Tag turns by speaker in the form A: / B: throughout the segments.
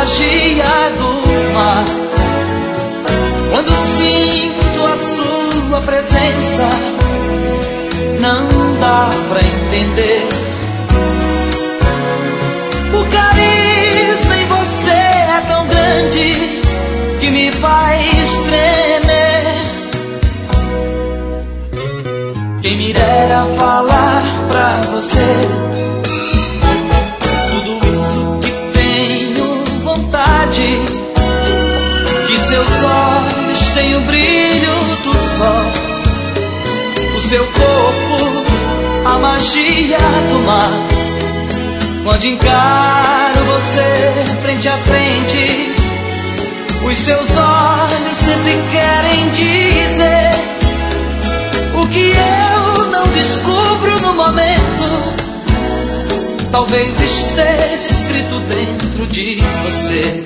A: magia do mar. Quando sinto a sua presença, não dá pra entender. O carisma em você é tão grande que me faz tremer. Quem me dera falar pra você tudo isso que tenho vontade, que seus olhos têm o brilho do sol, o seu corpo a magia do mar. Quando encaro você frente a frente, os seus olhos sempre querem dizer o que eu não descubro no momento. Talvez esteja escrito dentro de você.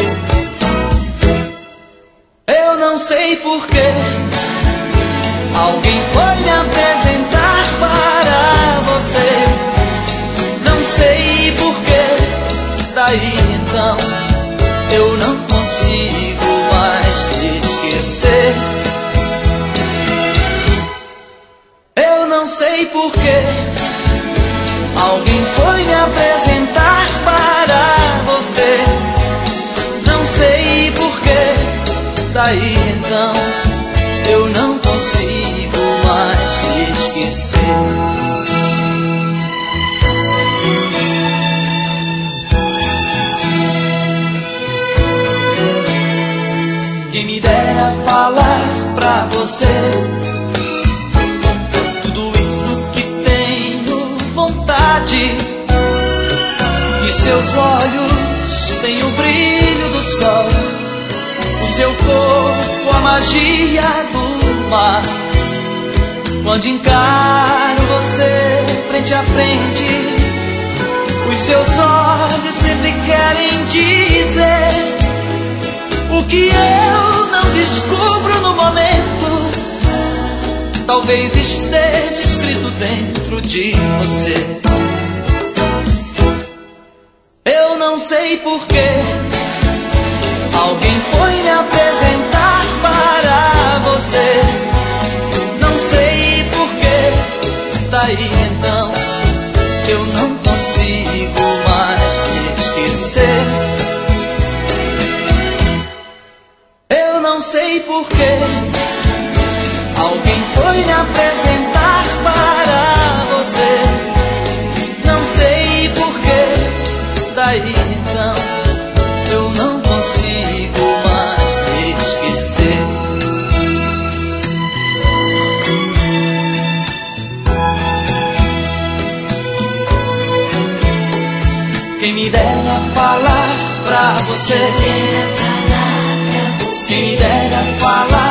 A: Eu não sei porquê alguém foi me apresentar para você. Não sei porquê, daí então eu não consigo mais te esquecer. Eu não sei porquê alguém foi me apresentar para você. Não sei porquê, daí então eu não consigo mais te esquecer. Quem me dera falar pra você tudo isso que tenho vontade, que seus olhos têm o brilho do sol, o seu corpo a magia do mar. Quando encaro você frente a frente, os seus olhos sempre querem dizer o que eu não descubro no momento. Talvez esteja escrito dentro de você. Eu não sei porquê alguém foi me apresentar para você. Não sei porquê, daí então eu não consigo mais te esquecer. Eu não sei porquê alguém foi me apresentar para você. Não sei porquê, daí então eu não consigo mais te esquecer. Quem me dera falar pra você, quem me dera falar